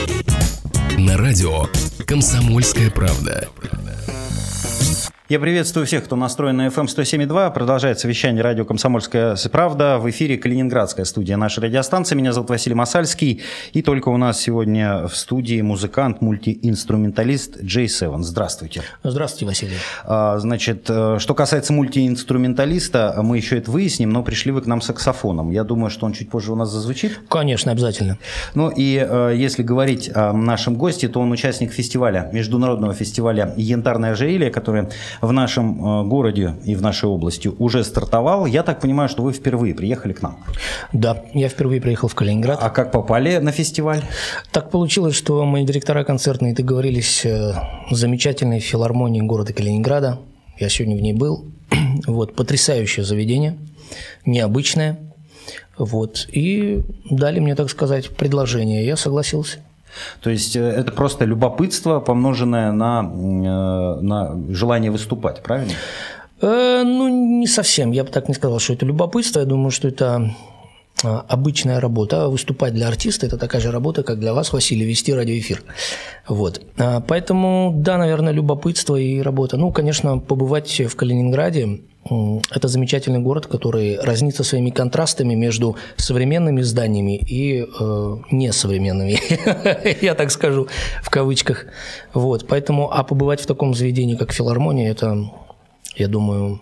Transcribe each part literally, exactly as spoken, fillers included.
На радио «Комсомольская правда». Я приветствую всех, кто настроен на эф эм сто семь и два. Продолжается вещание радио «Комсомольская правда». В эфире калининградская студия нашей радиостанции. Меня зовут Василий Масальский. И только у нас сегодня в студии музыкант, мультиинструменталист Джей Севен. Здравствуйте. Здравствуйте, Василий. А, значит, что касается мультиинструменталиста, мы еще это выясним, но пришли вы к нам с саксофоном. Я думаю, что он чуть позже у нас зазвучит. Конечно, обязательно. Ну и э, если говорить о нашем госте, то он участник фестиваля, международного фестиваля «Янтарная Жаилия», который в нашем городе и в нашей области уже стартовал. Я так понимаю, что вы впервые приехали к нам. Да, я впервые приехал в Калининград. А как попали на фестиваль? Так получилось, что мои директора концертные договорились с замечательной филармонией города Калининграда. Я сегодня в ней был. Вот, потрясающее заведение, необычное. Вот, и дали мне, так сказать, предложение. Я согласился. То есть это просто любопытство, помноженное на, на желание выступать, правильно? Э, ну, не совсем. Я бы так не сказал, что это любопытство. Я думаю, что это обычная работа. Выступать для артиста – это такая же работа, как для вас, Василий, вести радиоэфир. Вот. Поэтому, да, наверное, любопытство и работа. Ну, конечно, побывать в Калининграде – это замечательный город, который разнится своими контрастами между современными зданиями и э, несовременными, я так скажу, в кавычках. Вот. Поэтому, а побывать в таком заведении, как филармония, это, я думаю,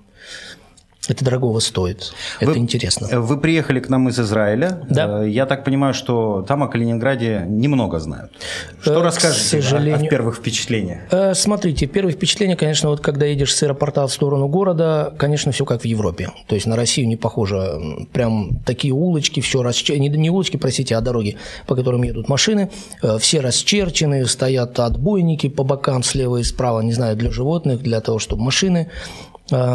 это дорогого стоит. Это вы, интересно. Вы приехали к нам из Израиля. Да. Я так понимаю, что там о Калининграде немного знают. Что э, расскажете сожалению... о, о первых впечатлениях? Э, смотрите, первые впечатления, конечно, вот когда едешь с аэропорта в сторону города, конечно, все как в Европе. То есть на Россию не похоже. Прям такие улочки, все расчерчены. Не, не улочки, простите, а дороги, по которым едут машины. Э, все расчерчены, стоят отбойники по бокам слева и справа, не знаю, для животных, для того, чтобы машины... Э,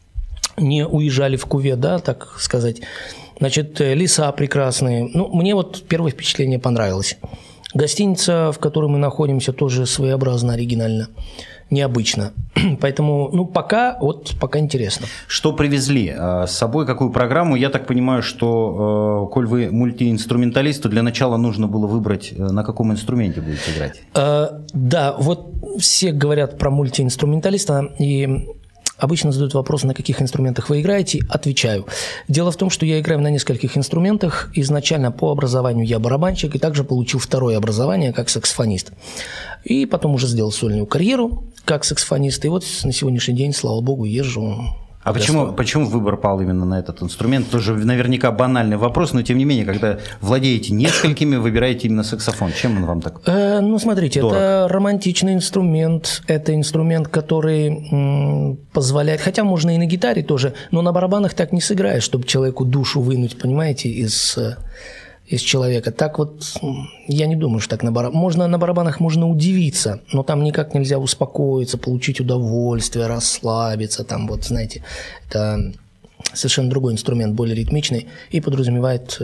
не уезжали в кувет, да, так сказать. Значит, леса прекрасные. Ну, мне вот первое впечатление понравилось. Гостиница, в которой мы находимся, тоже своеобразно, оригинально, необычно. Поэтому, ну, пока, вот, пока интересно. Что привезли с собой, какую программу? Я так понимаю, что, коль вы мультиинструменталист, то для начала нужно было выбрать, на каком инструменте будете играть. А, да, вот все говорят про мультиинструменталиста, и... Обычно задают вопрос, на каких инструментах вы играете. Отвечаю. Дело в том, что я играю на нескольких инструментах. Изначально по образованию я барабанщик, и также получил второе образование как саксофонист. И потом уже сделал сольную карьеру как саксофонист. И вот на сегодняшний день, слава богу, езжу. А почему, почему выбор пал именно на этот инструмент? Тоже наверняка банальный вопрос, но тем не менее, когда владеете несколькими, выбираете именно саксофон. Чем он вам так э, Ну, смотрите, дорог? Это романтичный инструмент, это инструмент, который м, позволяет, хотя можно и на гитаре тоже, но на барабанах так не сыграешь, чтобы человеку душу вынуть, понимаете, из... из человека. Так вот, я не думаю, что так на барабанах. Можно на барабанах можно удивиться, но там никак нельзя успокоиться, получить удовольствие, расслабиться. Там вот, знаете, это совершенно другой инструмент, более ритмичный и подразумевает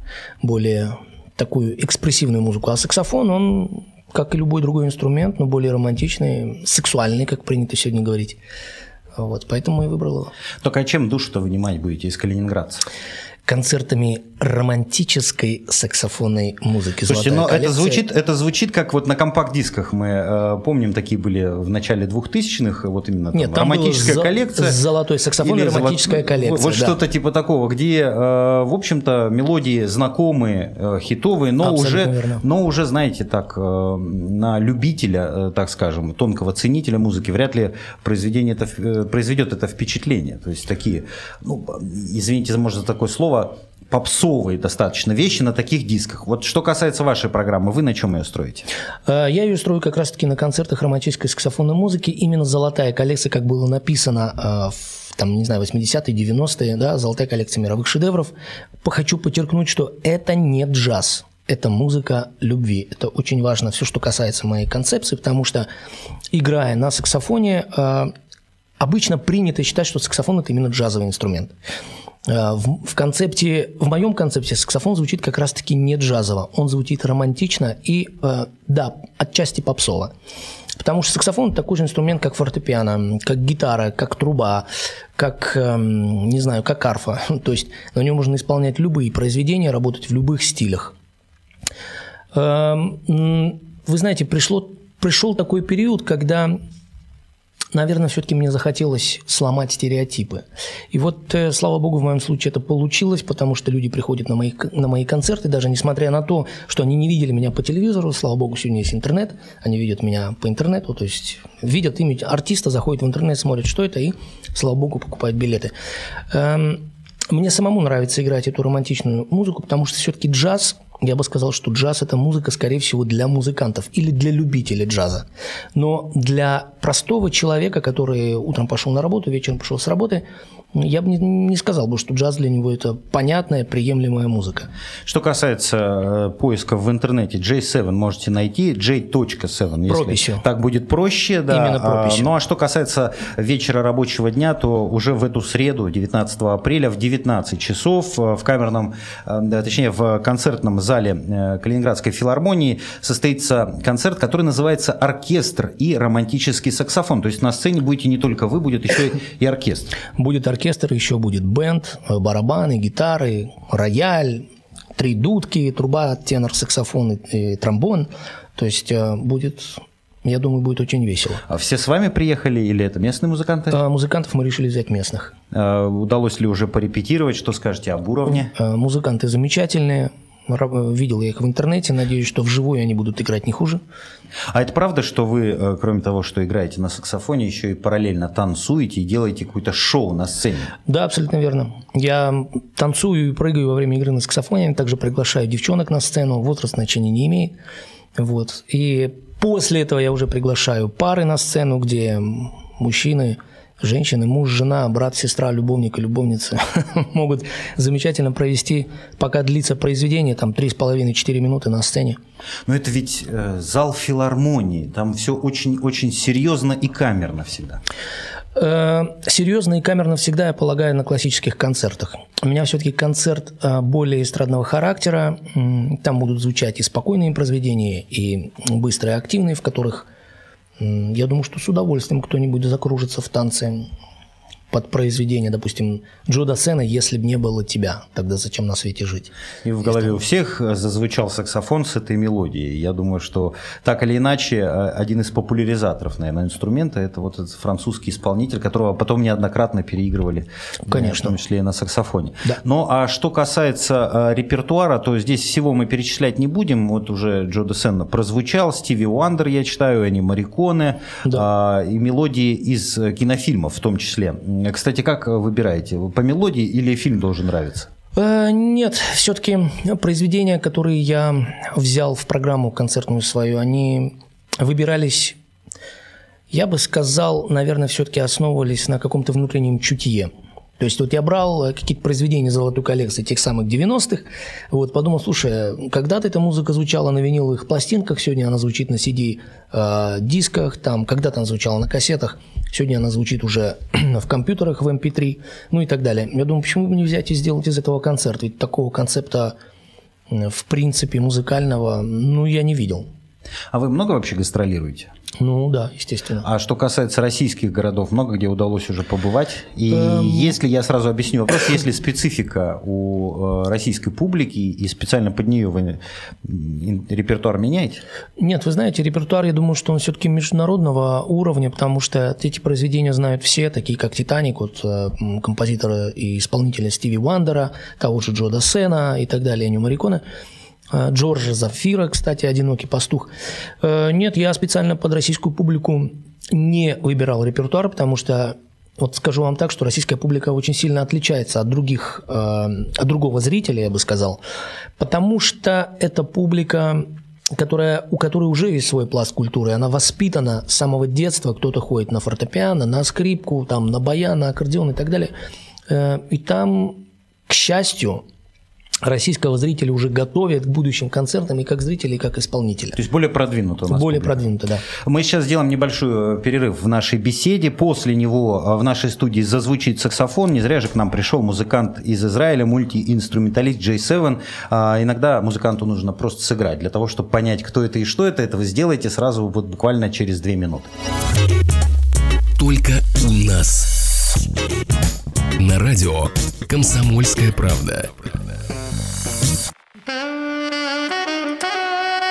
более такую экспрессивную музыку. А саксофон, он, как и любой другой инструмент, но более романтичный, сексуальный, как принято сегодня говорить. Вот, поэтому и выбрал его. Только чем душу-то вынимать будете из калининградцев? Концертами романтической саксофонной музыки. Слушайте, но это звучит, это звучит как вот на компакт-дисках. Мы э, помним, такие были в начале двухтысячных, вот именно там, Нет, там романтическая было коллекция. Золотой саксофон и романтическая золот... коллекция. Вот да. Что-то типа такого, где, э, в общем-то, мелодии знакомые, э, хитовые, но уже, но уже, знаете, так, э, на любителя, э, так скажем, тонкого ценителя музыки вряд ли произведение это, э, произведет это впечатление. То есть такие, ну, извините, может, за такое слово, попсовые достаточно вещи на таких дисках. Вот что касается вашей программы, вы на чем ее строите? Я ее строю как раз-таки на концертах романтической саксофонной музыки. Именно золотая коллекция, как было написано в, там, не знаю, восьмидесятые, девяностые, да, золотая коллекция мировых шедевров. Хочу подчеркнуть, что это не джаз. Это музыка любви. Это очень важно, все, что касается моей концепции, потому что, играя на саксофоне, обычно принято считать, что саксофон – это именно джазовый инструмент. В, в концепте, в моем концепте саксофон звучит как раз-таки не джазово, он звучит романтично и, э, да, отчасти попсово. Потому что саксофон – такой же инструмент, как фортепиано, как гитара, как труба, как, э, не знаю, как арфа. То есть на нем можно исполнять любые произведения, работать в любых стилях. Вы знаете, пришло, пришел такой период, когда, наверное, все-таки мне захотелось сломать стереотипы. И вот, слава богу, в моем случае это получилось, потому что люди приходят на мои, на мои концерты, даже несмотря на то, что они не видели меня по телевизору, слава богу, сегодня есть интернет, они видят меня по интернету, то есть видят имя артиста, заходят в интернет, смотрят, что это, и, слава богу, покупают билеты. Мне самому нравится играть эту романтичную музыку, потому что все-таки джаз, я бы сказал, что джаз – это музыка, скорее всего, для музыкантов или для любителей джаза. Но для простого человека, который утром пошел на работу, вечером пошел с работы, я бы не, не сказал бы, что джаз для него – это понятная, приемлемая музыка. Что касается поиска в интернете, джей семь можете найти, джей семь, если прописью. Так будет проще. Да. Именно прописью. Ну а что касается вечера рабочего дня, то уже в эту среду, девятнадцатого апреля, в девятнадцать часов в камерном, точнее в концертном зале Калининградской филармонии состоится концерт, который называется «Оркестр и романтический саксофон». То есть на сцене будете не только вы, будет еще и оркестр. Будет оркестр. Оркестр, еще будет бенд, барабаны, гитары, рояль, три дудки, труба, тенор, саксофон и тромбон. То есть будет, я думаю, будет очень весело. А все с вами приехали или это местные музыканты? А, музыкантов мы решили взять местных. А, удалось ли уже порепетировать? Что скажете об уровне? А, музыканты замечательные. Видел я их в интернете, надеюсь, что вживую они будут играть не хуже. А это правда, что вы, кроме того, что играете на саксофоне, еще и параллельно танцуете и делаете какое-то шоу на сцене? Да, абсолютно верно. Я танцую и прыгаю во время игры на саксофоне, также приглашаю девчонок на сцену, возраст значения не имеет. Вот. И после этого я уже приглашаю пары на сцену, где мужчины, женщины, муж, жена, брат, сестра, любовник и любовница могут замечательно провести, пока длится произведение, там три с половиной-четыре минуты на сцене. Но это ведь э, зал филармонии, там все очень-очень серьезно и камерно всегда. Э, серьезно и камерно всегда, я полагаю, на классических концертах. У меня все-таки концерт э, более эстрадного характера, там будут звучать и спокойные произведения, и быстрые, активные, в которых я думаю, что с удовольствием кто-нибудь закружится в танце под произведение, допустим, Джо Дассена «Если б не было тебя, тогда зачем на свете жить». И в голове у всех зазвучал саксофон с этой мелодией. Я думаю, что так или иначе один из популяризаторов, наверное, инструмента – это вот этот французский исполнитель, которого потом неоднократно переигрывали, конечно, в том числе и на саксофоне. Да. Ну, а что касается репертуара, то здесь всего мы перечислять не будем. Вот уже Джо Дассен прозвучал, Стиви Уандер, я читаю, Энни Морриконе, да. И мелодии из кинофильмов в том числе. Кстати, как выбираете? По мелодии или фильм должен нравиться? Нет, все-таки произведения, которые я взял в программу концертную свою, они выбирались, я бы сказал, наверное, все-таки основывались на каком-то внутреннем чутье. То есть вот я брал какие-то произведения золотой коллекции тех самых девяностых, вот, подумал, слушай, когда-то эта музыка звучала на виниловых пластинках, сегодня она звучит на си ди-дисках, там, когда-то она звучала на кассетах, сегодня она звучит уже в компьютерах, в эм пи три, ну и так далее. Я думаю, почему бы не взять и сделать из этого концерт, ведь такого концепта, в принципе, музыкального, ну, я не видел. А вы много вообще гастролируете? Ну да, естественно. А что касается российских городов, много где удалось уже побывать? И эм... если, я сразу объясню вопрос, есть ли специфика у российской публики, и специально под нее вы репертуар меняете? Нет, вы знаете, репертуар, я думаю, что он все-таки международного уровня, потому что эти произведения знают все, такие как «Титаник», вот, композитора и исполнителя Стиви Уандера, того же Джо Дассена и так далее, Эннио Морриконе. Джорджа Зафира, кстати, «Одинокий пастух». Нет, я специально под российскую публику не выбирал репертуар, потому что, вот скажу вам так, что российская публика очень сильно отличается от других, от другого зрителя, я бы сказал, потому что это публика, которая, у которой уже есть свой пласт культуры, она воспитана с самого детства, кто-то ходит на фортепиано, на скрипку, там, на баян, на аккордеон и так далее. И там, к счастью, российского зрителя уже готовят к будущим концертам и как зрителя, и как исполнителя. То есть более продвинуто у нас. Более продвинуто, да. Мы сейчас сделаем небольшой перерыв в нашей беседе. После него в нашей студии зазвучит саксофон. Не зря же к нам пришел музыкант из Израиля, мультиинструменталист джей семь. А иногда музыканту нужно просто сыграть. Для того, чтобы понять, кто это и что это, это вы сделаете сразу вот буквально через две минуты. Только у нас. На радио «Комсомольская правда».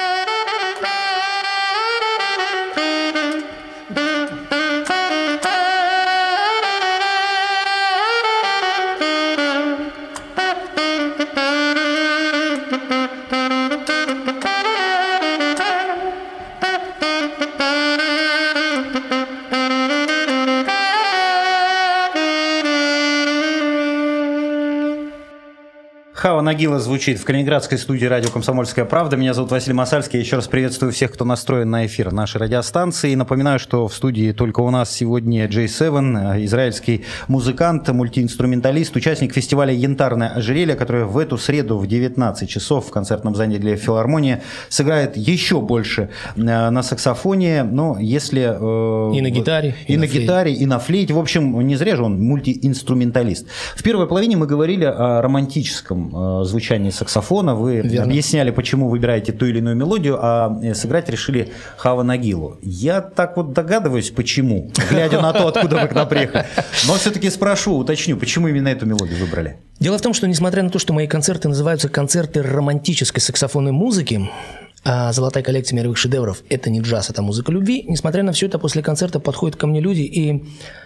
Нагила звучит в калининградской студии радио «Комсомольская правда». Меня зовут Василий Масальский. Я еще раз приветствую всех, кто настроен на эфир нашей радиостанции. И напоминаю, что в студии только у нас сегодня джей семь, израильский музыкант, мультиинструменталист, участник фестиваля «Янтарное ожерелье», который в эту среду в девятнадцать часов в концертном зале для филармонии сыграет еще больше на саксофоне. Но если... Э, и на гитаре. И, и на, на гитаре, и на флейте. В общем, не зря же он мультиинструменталист. В первой половине мы говорили о романтическом э, звучании саксофона. Вы Верно. объясняли, почему выбираете ту или иную мелодию, а сыграть решили Хава Нагилу. Я так вот догадываюсь, почему, глядя на то, откуда вы к нам приехали. Но все-таки спрошу, уточню, почему именно эту мелодию выбрали? Дело в том, что несмотря на то, что мои концерты называются концерты романтической саксофонной музыки, а «Золотая коллекция мировых шедевров» — это не джаз, это музыка любви, несмотря на все это, после концерта подходят ко мне люди и...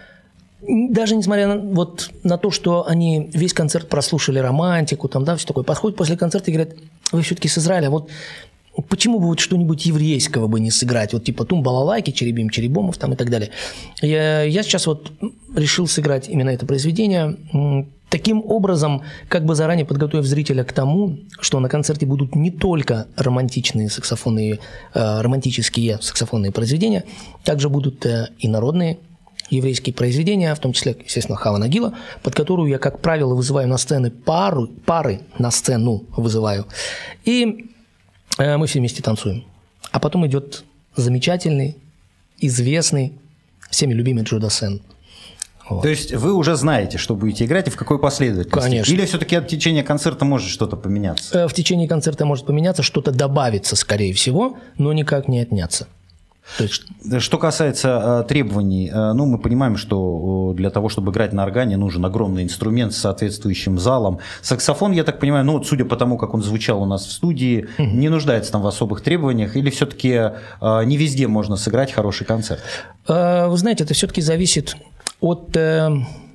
Даже несмотря на, вот, на то, что они весь концерт прослушали романтику, там, да, все такое, подходят после концерта и говорят: вы все-таки с Израиля, вот почему бы вот что-нибудь еврейского бы не сыграть, вот типа тум-балалайки, черебим, черебомов там и так далее. Я, я сейчас вот решил сыграть именно это произведение таким образом, как бы заранее подготовив зрителя к тому, что на концерте будут не только романтичные саксофонные, э, романтические саксофонные произведения, также будут э, и народные еврейские произведения, в том числе, естественно, Хава Нагила, под которую я, как правило, вызываю на сцены пару, пары на сцену вызываю. И э, мы все вместе танцуем. А потом идет замечательный, известный, всеми любимый Джо Дассен. Вот. То есть вы уже знаете, что будете играть и в какой последовательности? Конечно. Или все-таки от течения концерта может что-то поменяться? В течение концерта может поменяться, что-то добавится, скорее всего, но никак не отняться. То есть... Что касается э, требований, э, ну, мы понимаем, что э, для того, чтобы играть на органе, нужен огромный инструмент с соответствующим залом. Саксофон, я так понимаю, ну, судя по тому, как он звучал у нас в студии, mm-hmm. не нуждается там в особых требованиях, или все-таки э, не везде можно сыграть хороший концерт? Э, вы знаете, это все-таки зависит от, э,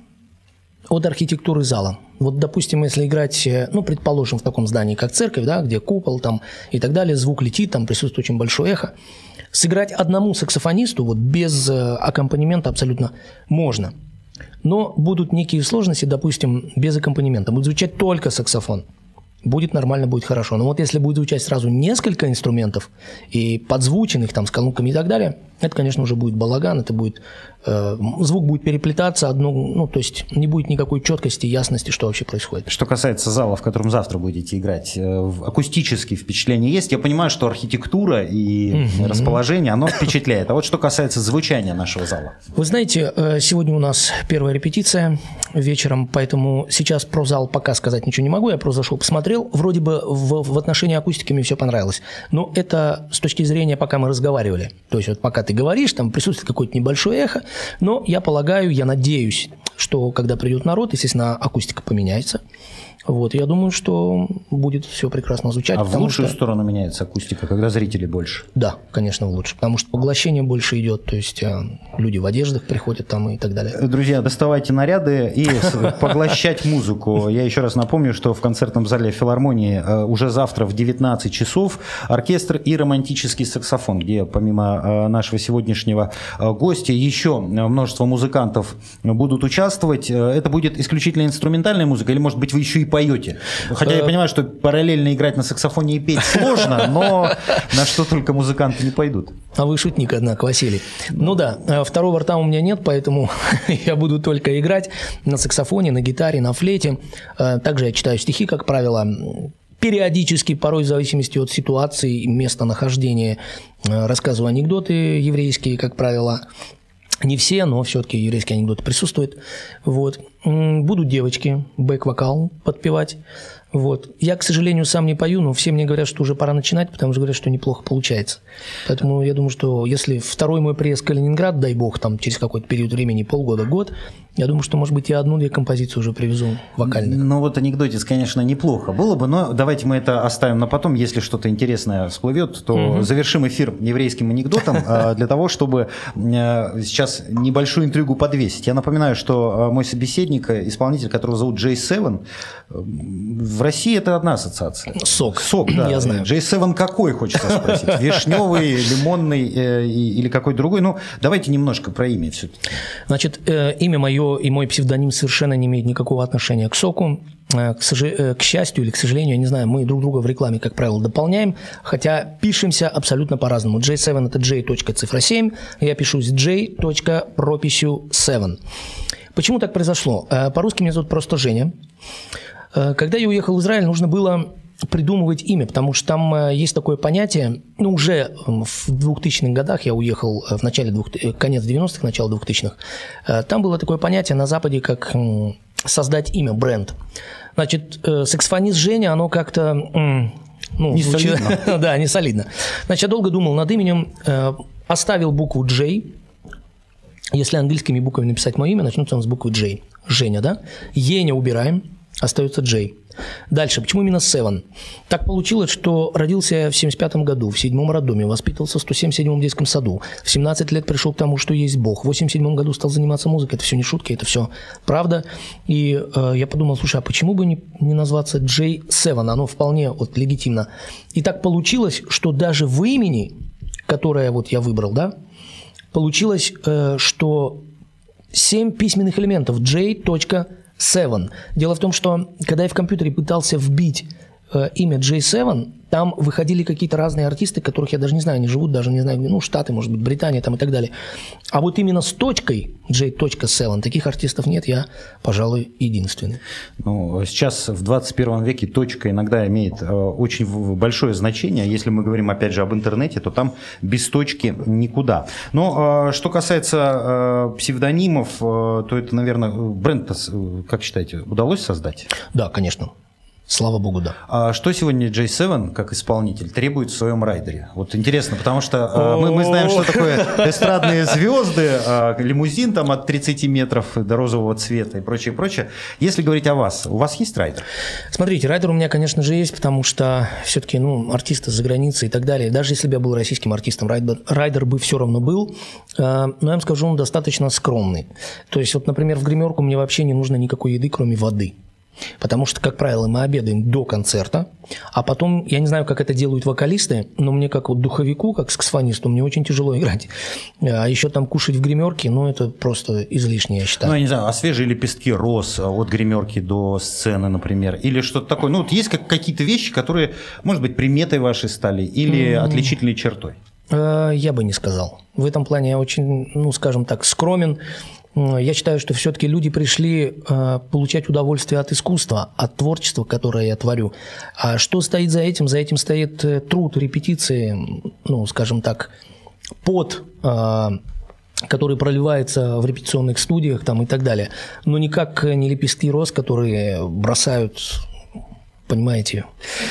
от архитектуры зала. Вот, допустим, если играть, ну, предположим, в таком здании, как церковь, да, где купол там и так далее, звук летит, там присутствует очень большое эхо, сыграть одному саксофонисту вот без аккомпанемента абсолютно можно. Но будут некие сложности, допустим, без аккомпанемента. Будет звучать только саксофон. Будет нормально, будет хорошо. Но вот если будет звучать сразу несколько инструментов и подзвученных там с колонками и так далее, это, конечно, уже будет балаган, это будет э, звук будет переплетаться, одно, ну, то есть не будет никакой четкости, ясности, что вообще происходит. Что касается зала, в котором завтра будете играть, э, акустические впечатления есть. Я понимаю, что архитектура и mm-hmm. расположение, оно впечатляет. А вот что касается звучания нашего зала. Вы знаете, э, сегодня у нас первая репетиция вечером, поэтому сейчас про зал пока сказать ничего не могу. Я просто зашел, посмотрел. Вроде бы в, в отношении акустики мне все понравилось. Но это с точки зрения, пока мы разговаривали. То есть вот пока ты говоришь, там присутствует какое-то небольшое эхо, но я полагаю, я надеюсь, что когда придет народ, естественно, акустика поменяется. Вот, я думаю, что будет все прекрасно звучать. А в лучшую что... сторону меняется акустика, когда зрителей больше? Да, конечно, в лучшую, потому что поглощение больше идет, то есть люди в одеждах приходят там и так далее. Друзья, доставайте наряды и поглощать музыку. Я еще раз напомню, что в концертном зале филармонии уже завтра в девятнадцать часов оркестр и романтический саксофон, где помимо нашего сегодняшнего гостя еще множество музыкантов будут участвовать. Это будет исключительно инструментальная музыка или, может быть, вы еще и поете? Хотя я понимаю, что параллельно играть на саксофоне и петь сложно, но на что только музыканты не пойдут. А вы шутник, однако, Василий. Ну да, второго рта у меня нет, поэтому я буду только играть на саксофоне, на гитаре, на флейте. Также я читаю стихи, как правило, периодически, порой в зависимости от ситуации и местонахождения, рассказываю анекдоты еврейские, как правило. Не все, но все-таки еврейские анекдоты присутствуют. Вот. Будут девочки бэк-вокал подпевать. Вот. Я, к сожалению, сам не пою, но все мне говорят, что уже пора начинать, потому что говорят, что неплохо получается. Поэтому я думаю, что если второй мой приезд в Калининград, дай бог, там через какой-то период времени, полгода, год, я думаю, что, может быть, я одну-две композиции уже привезу вокальных. Ну вот анекдотец, конечно, неплохо было бы, но давайте мы это оставим на потом. Если что-то интересное всплывет, то угу. завершим эфир еврейским анекдотом для того, чтобы сейчас небольшую интригу подвесить. Я напоминаю, что мой собеседник, исполнитель, которого зовут джей семь, в России это одна ассоциация. Сок. Сок, да. Я знаю. джей семь какой, хочется спросить? Вишневый, лимонный э, или какой другой? Ну, давайте немножко про имя все-таки. Значит, э, имя мое и мой псевдоним совершенно не имеют никакого отношения к соку. К, сож... к счастью или к сожалению, я не знаю, мы друг друга в рекламе, как правило, дополняем, хотя пишемся абсолютно по-разному. джей семь это J. цифра семь, я пишусь J. прописью семь. Почему так произошло? По-русски меня зовут просто Женя. Когда я уехал в Израиль, нужно было придумывать имя, потому что там есть такое понятие, ну, уже в двухтысячных годах я уехал, в начале двух... конец девяностых, начало двухтысячных, там было такое понятие на Западе, как создать имя, бренд. Значит, саксофонист Женя, оно как-то... Ну, не звучит... солидно. Да, не солидно. Значит, я долго думал над именем, оставил букву J. Если английскими буквами написать мое имя, начнется он с буквы J. Женя, да? Еня убираем, остается J. Дальше, почему именно Seven? Так получилось, что родился я в семьдесят пятом году, в седьмом роддоме, воспитывался в сто семьдесят седьмом детском саду, в семнадцать лет пришел к тому, что есть Бог, в восемьдесят седьмом году стал заниматься музыкой, это все не шутки, это все правда, и э, я подумал, слушай, а почему бы не, не назваться джей семь, оно вполне вот, легитимно. И так получилось, что даже в имени, которое вот я выбрал, да, получилось, э, что семь письменных элементов, J. семь. Дело в том, что когда я в компьютере пытался вбить э, имя джей семь, там выходили какие-то разные артисты, которых я даже не знаю, они живут даже, не знаю, ну, Штаты, может быть, Британия там и так далее. А вот именно с точкой J. семь таких артистов нет, я, пожалуй, единственный. Ну, сейчас в двадцать первом веке точка иногда имеет э, очень большое значение. Если мы говорим, опять же, об интернете, то там без точки никуда. Но э, что касается э, псевдонимов, э, то это, наверное, бренд, как считаете, удалось создать? Да, конечно. Слава богу, да. А что сегодня джей семь, как исполнитель, требует в своем райдере? Вот интересно, потому что э, мы, мы знаем, что такое эстрадные звезды, э, лимузин там от тридцати метров до розового цвета и прочее, прочее. Если говорить о вас, у вас есть райдер? Смотрите, райдер у меня, конечно же, есть, потому что все-таки, ну, артисты за границей и так далее. Даже если бы я был российским артистом, райдер, райдер бы все равно был. Э, но я вам скажу, он достаточно скромный. То есть, вот, например, в гримерку мне вообще не нужно никакой еды, кроме воды. Потому что, как правило, мы обедаем до концерта, а потом, я не знаю, как это делают вокалисты, но мне как вот духовику, как саксофонисту, мне очень тяжело играть. А еще там кушать в гримерке, ну, это просто излишне, я считаю. Ну, я не знаю, а свежие лепестки роз от гримерки до сцены, например, или что-то такое? Ну, вот есть как, какие-то вещи, которые, может быть, приметой вашей стали или mm-hmm. отличительной чертой? Я бы не сказал. В этом плане я очень, ну, скажем так, скромен. Я считаю, что все-таки люди пришли э, получать удовольствие от искусства, от творчества, которое я творю. А что стоит за этим? За этим стоит труд, репетиции, ну, скажем так, пот, э, который проливается в репетиционных студиях там, и так далее. Но никак не лепестки роз, которые бросают... Понимаете?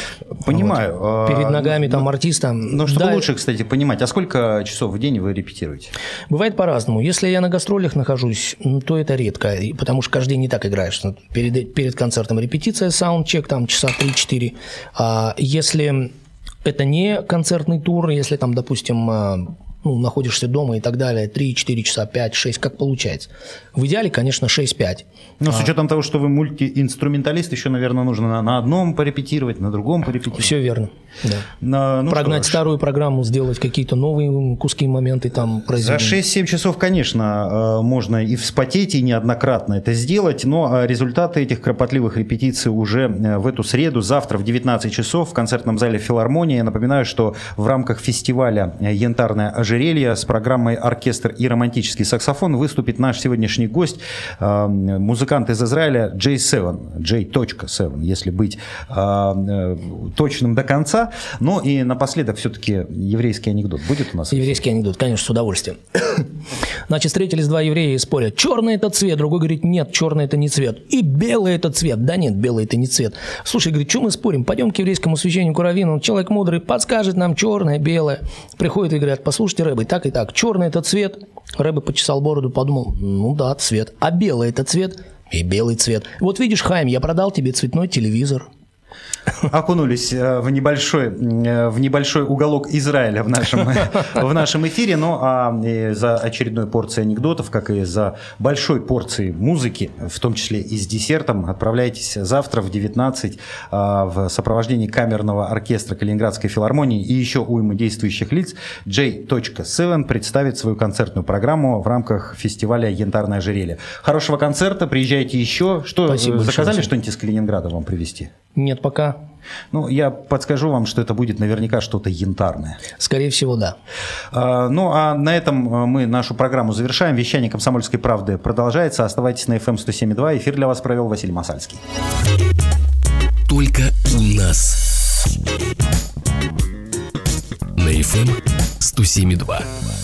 Понимаю. Вот. Перед ногами но, там артиста. Но чтобы да, лучше, кстати, понимать, а сколько часов в день вы репетируете? Бывает по-разному. Если я на гастролях нахожусь, то это редко, потому что каждый день не так играешь. Перед, перед концертом репетиция, саундчек, там часа три-четыре. А если это не концертный тур, если там, допустим, ну, находишься дома и так далее, три-четыре часа, пять-шесть, как получается. В идеале, конечно, шесть-пять. Но а, с учетом того, что вы мультиинструменталист, еще, наверное, нужно на, на одном порепетировать, на другом порепетировать. Все верно. Да. На, ну Прогнать старую программу, сделать какие-то новые куски, моменты там произведения. За шесть-семь часов, конечно, можно и вспотеть, и неоднократно это сделать, но результаты этих кропотливых репетиций уже в эту среду, завтра в девятнадцать часов в концертном зале «Филармония». Я напоминаю, что в рамках фестиваля «Янтарное ожерелье» с программой «Оркестр и романтический саксофон» выступит наш сегодняшний гость, музыкант из Израиля джей семь, джей семь, если быть точным до конца. Ну и напоследок все-таки еврейский анекдот будет у нас? Еврейский анекдот, конечно, с удовольствием. Значит, встретились два еврея и спорят. Черный это цвет, другой говорит, нет, черный это не цвет. И белый это цвет. Да нет, белый это не цвет. Слушай, говорит, что мы спорим? Пойдем к еврейскому священнику раввину, человек мудрый, подскажет нам черное, белое. Приходят и говорят, послушайте, Рэбби, так и так, черный это цвет. Рэбби почесал бороду, подумал, ну да, цвет. А белый это цвет? И белый цвет. Вот видишь, Хайм, я продал тебе цветной телевизор. окунулись в небольшой, в небольшой уголок Израиля в нашем, в нашем эфире. Ну, а за очередной порцией анекдотов, как и за большой порцией музыки, в том числе и с десертом, отправляйтесь завтра в девятнадцать в сопровождении камерного оркестра Калининградской филармонии и еще уймы действующих лиц. джей семь представит свою концертную программу в рамках фестиваля «Янтарное ожерелье». Хорошего концерта, приезжайте еще. Что, Спасибо заказали большое. что-нибудь из Калининграда вам привезти? Нет, пока. Ну, я подскажу вам, что это будет наверняка что-то янтарное. Скорее всего, да. А, ну, а на этом мы нашу программу завершаем. Вещание «Комсомольской правды» продолжается. Оставайтесь на эф эм сто семь и два. Эфир для вас провел Василий Масальский. Только у нас. На эф эм сто семь и два.